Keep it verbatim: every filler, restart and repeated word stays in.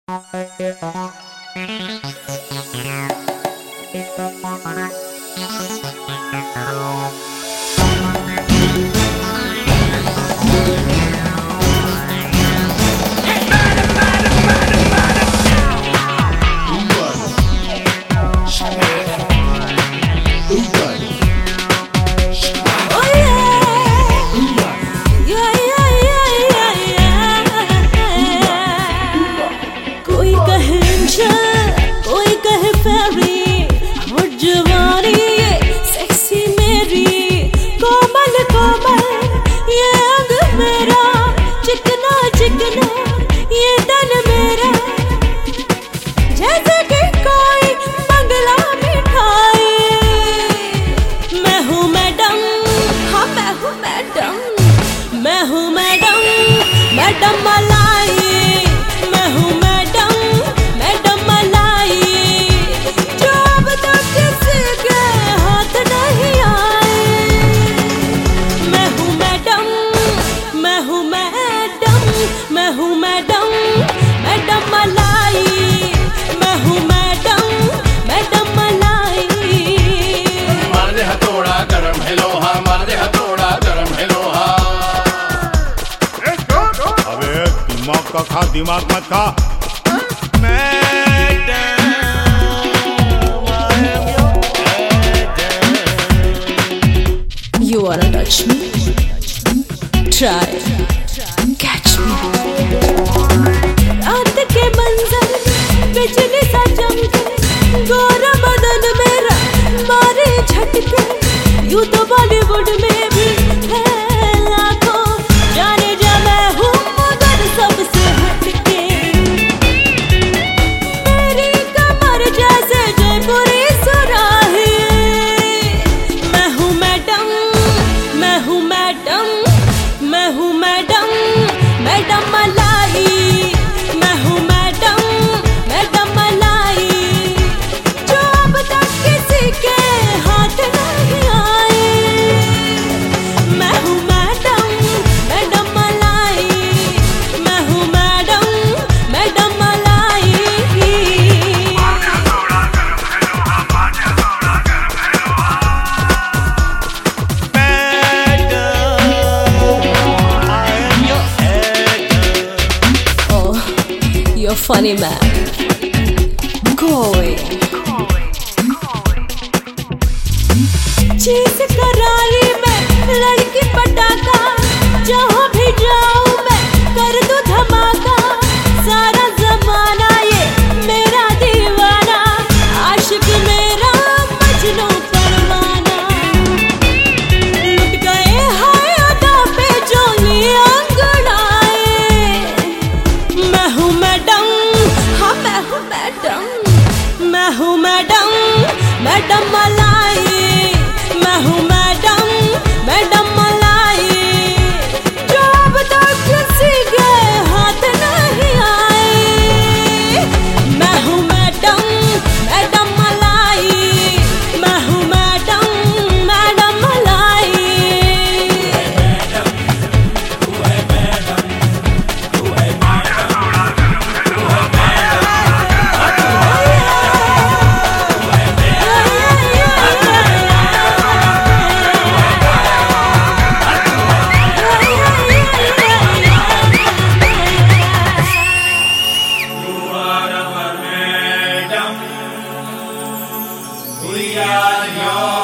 मैं हूँ madam, madam मलाई। मैं हूँ मैडम, मैडम मलाई। जो अब तक किसी के हाथ नहीं आए। मैं हूँ मैडम, मैं हूँ मैडम, मैं हूँ मैडम, मैडम मलाई। मैं हूँ मैडम, मैडम मलाई। मार दे हथौड़ा गरम है लोहा, मार दे हथौड़ा गरम है लोहा। दिमाग का खा, दिमाग मत खा। You wanna touch me? Try, catch me. रात के मंजर बिजली सा चमके, गोरा बदन मेरा मारे झटके। यूं तो बॉलीवुड में भी है लाखों, जाने जा मैं हूँ मगर सबसे हटके। मेरी कमर जैसे जयपुरी सुराही। मैं हूँ मैडम, मैं हूँ मैडम, मैं हूँ मैडम, मैडम मलाई। मैं हूँ मैडम, मैडम मलाई। जो अब तक किसी के हाथ नहीं आए। मैं हूँ मैडम, मैडम मलाई। मैं हूँ मैडम, मैडम मलाई। Oh, you're funny man. Go away. चीज करारी में लड़की पटाखा, जहाँ भी जाऊँ मैं कर दूँ धमाका। सारा जमाना ये मेरा दीवाना, आशिक मेरा मजनू परवाना। लुट गए हाय अदा पे जोली अंगड़ाए। मैं हूँ मैडम, हाँ मैं हूँ मैडम, मैं हूँ मैडम, मैडम मलाई। मैं हूँ मैडम, मैडम मलाई। जो अब तक किसी के हाथ नहीं आए। मैं हूँ मैडम, मैडम मलाई। मैं हूँ मैडम, मैडम मलाई। We are your